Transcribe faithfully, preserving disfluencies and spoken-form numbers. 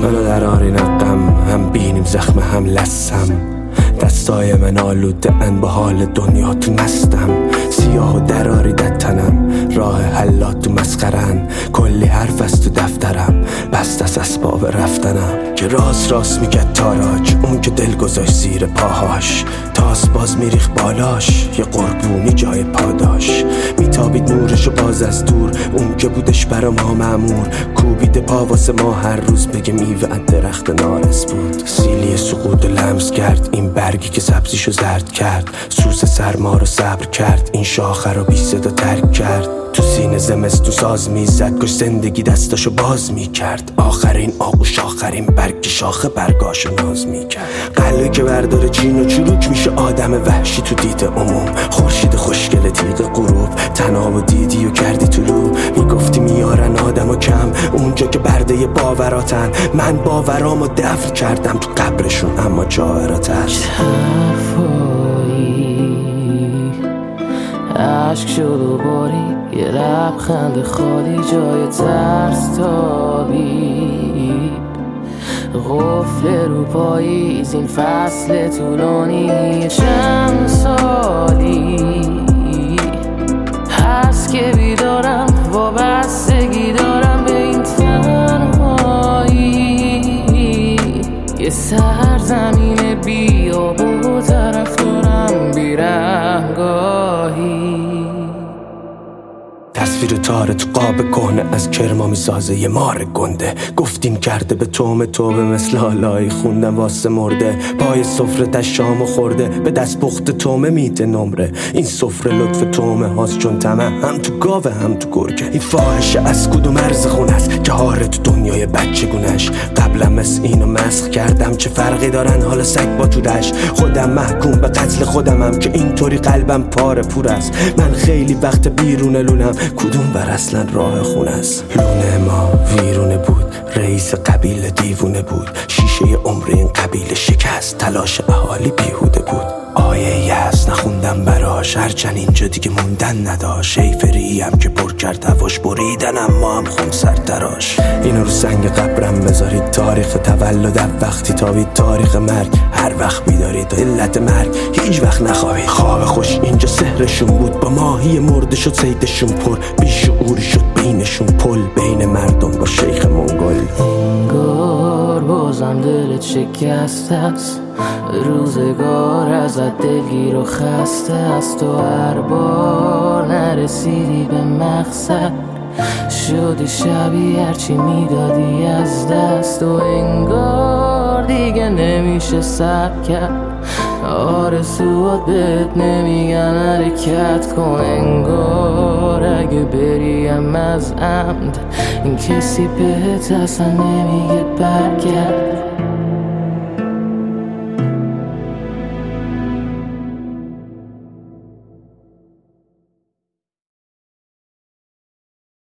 منو در آری نقم، هم بینیم زخم هم لسم. دستای من آلوده ان با حال دنیا تو مستم. سیاه و دراری در تنم، راه حلات تو مسخرن. کلی حرف از تو دفترم، بست از اسباب رفتنم. که راست راست میگه تاراج، اون که دل گذاشت زیر پاهاش. تاس باز میریخ بالاش، یه قربونی جای پاداش. میتابید نورشو باز از دور، اون که بودش برا ما مأمور. کوبیده پا واسه ما هر روز، بگه میوه از درخت نارس بود. سیلی سقوط لمس کرد این برگی که سبزیشو زرد کرد. سوس سرما رو صبر کرد، این شاخه رو بی صدا ترک کرد. تو سینه زمستون ساز میزد، کش زندگی دستاشو باز میکرد. آخرین آغوش آخرین برگ شاخه برگاشو ناز میکرد. قلبی که برداره چین و چروک میشه آدم وحشی تو دید عموم. خورشید خوشگل تیغ غروب، تناب و دیدی و کردی طلوع. میگفتی میارن آدم و کم اونجا که برده باوراتن. من باورامو دفن کردم تو قبرشون، اما جاوراتن. عشق شد و باری، یه لبخند خالی جای ترس تابید. قفل رو پاییز این فصل طولانی چند سالی هست که بیدارم، وابستگی دارم به این تنهایی. یه سرزمین بیاب و طرف دارم بیرهگاهی. تصویر تاره تو قاب کهنه از کرما میسازه یه مار گنده. گفتین کرده به تومه توبه مثل آلایی خوندم واسه مرده. پای سفره تشامو خورده، به دست پخت تومه میده نمره. این سفره لطف تومه هاست چون تمه هم تو گاوه هم تو گرگه. این فاحشه از کدوم مرز خونه است که هاره تو دنیای بچه گونش. قبلا مثل اینو مسخ کردم، چه فرقی دارن حالا سگ با تو دش. خودم محکوم به قتل خودمم که اینطوری قلبم پاره پور است. من خیلی وقت بیرون لونم، کدوم بر اصلا راه خونه است. لونه ما ویرونه بود، رئیس قبیله دیوونه بود. شیشه عمر این قبیله شکست، تلاش اهالی بیهوده بود. آیه یأس نخوندم براش، هرچند اینجا دیگه موندن نداشت. شیفری هم که پر کرد هواش بریدن، اما هم خون سر دراش. اینو رو سنگ قبرم بذارید، تاریخ تولدم وقتی تابید. تاریخ مرگ هر وقت بیدارید، علت مرگ هیچ وقت نخوابید. خواب خوش اینجا سحرشون بود، با ماهی مرده شد صیدشون پر. بیشعوری شد بینشون پل، بین مردم با شیخ منگل. انگار بازم دلت شکسته است، روزگار ازت دلگیر و خسته است. و هر بار نرسیدی به مقصد، شدی شبیه هرچی میدادی از دست. و انگار دیگه نمیشه صبر کرد، آرزوات بهت نمیگن حرکت کن. انگار اگه بریم از عمد، این کسی بهت اصلا نمیگه برگرد.